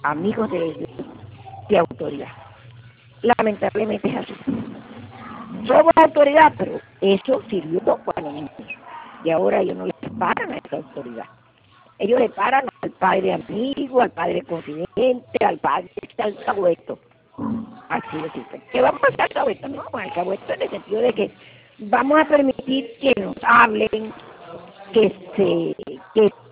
amigos de ellos, de autoridad. Lamentablemente es así. Somos autoridad, pero eso sirvió cuando niños. Y ahora ellos no les paran a esa autoridad. Ellos le paran al padre amigo, al padre confidente, al padre alcahueto. Así de simple. ¿Qué vamos a hacer alcahueto? No, alcahueto en el sentido de que vamos a permitir que nos hablen, que